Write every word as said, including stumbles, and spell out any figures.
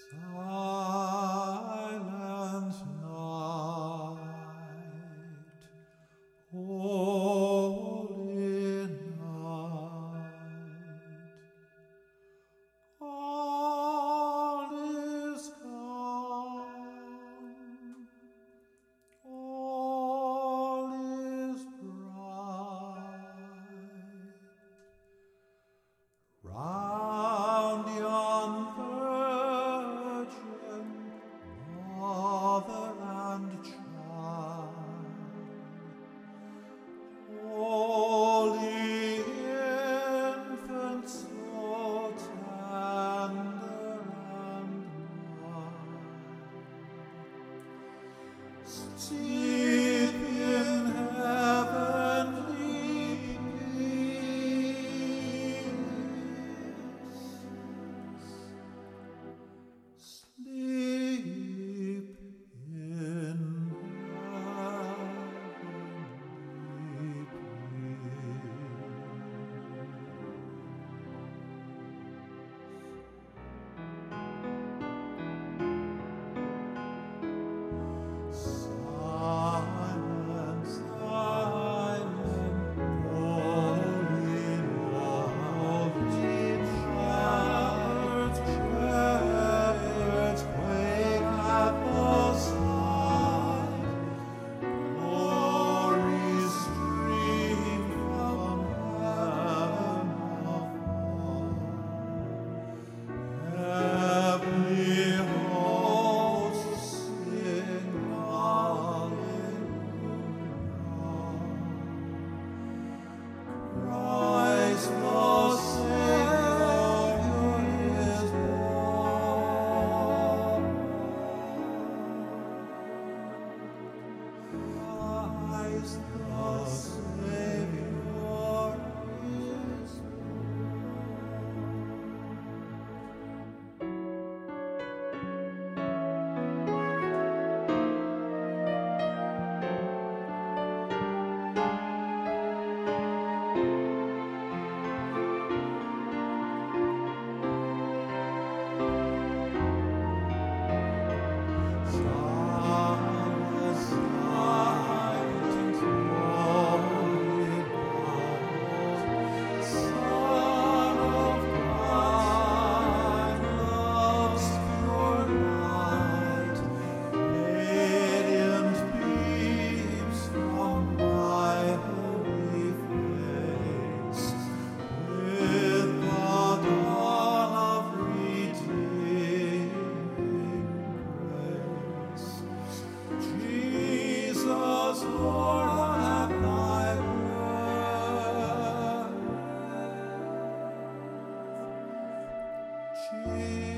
Silent night, holy night, all is calm, all is bright. Round yon virgin mother and child, holy infant, so tender and mild, steep in heavenly peace, sleep in heavenly Silent, silent, holy night, shepherds, shepherds, quake at the sight. Glory stream from heaven afar. Heavenly hosts sing hallelujah. Christ the Savior is born. Christ the Savior is Silent, silent, holy night, Son of God, love's pure light, radiant beams from thy holy face, with the dawn of redeeming grace. Jesus, Lord, at thy birth,